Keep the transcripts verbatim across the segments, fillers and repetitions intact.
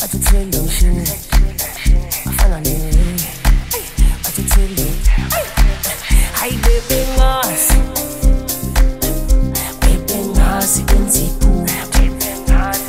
Batithele ngishini afana ne Batithele hayi bebe ngasi bebe ngasi benzipu bebe ngasi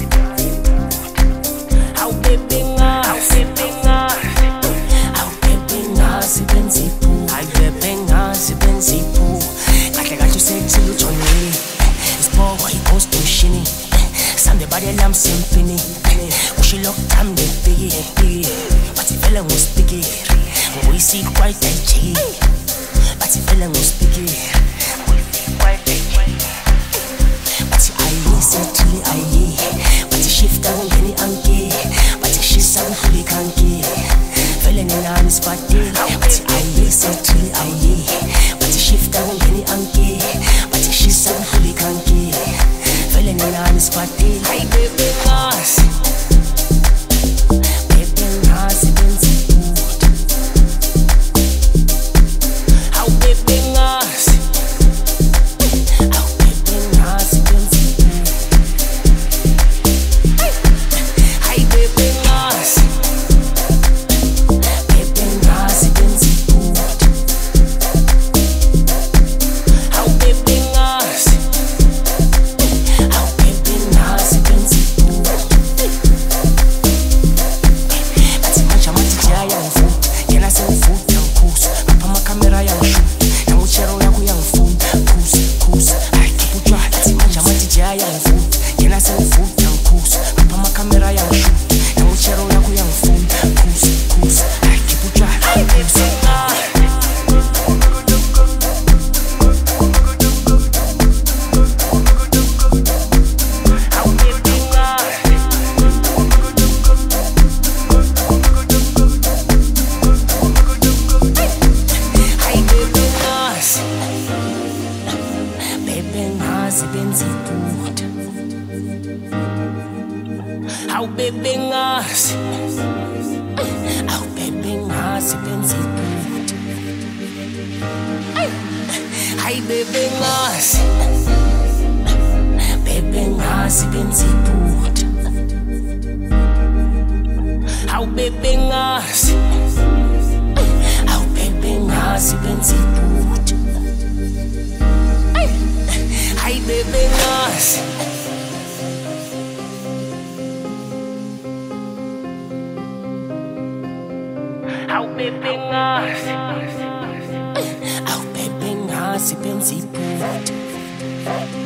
hawu bebe ngasi bebe ngasi hawu bebe ngasi benzipu hayi bebe ngasi benzipu kahle kahle usethile uJohnny isibokwa ipost mshini Sande body lam simpini Ushi lock time the biggie But if fella was biggie We see quite a G But if fella was biggie We see quite a G But if I listen to the I But if shift down any anki But if she's some fully kanki Fella in an is party But if I listen to the I But if shift down any anki But if she's some fully kanki Fella in an is party Hi baby ngasi Baby ngasi benzipu How baby ngasi How baby ngasi benzipu Hi baby ngasi Baby ngasi benzipu How baby ngasi How baby ngasi benzipu Bathi manje amathiti ayangifuna Yena sengifuna ngikhuza Ngapha amakamera ayangishuta Namuchero yakho uyangifuna Khuza khuza hayi khipha utshwala Bathi manje amathiti ayangifuna Yena sengifuna ngikhuza Ngapha amakamera ayangishuta Namuchero yakho uyangifuna Khuza khuza hayi khipha utshwala Khuza How baby ngasi How baby ngasi benziputa Hi baby ngasi Baby ngasi benziputa How baby ngasi How baby ngasi benziputa Hi baby ngasi How baby ngasi How baby ngasi benziputa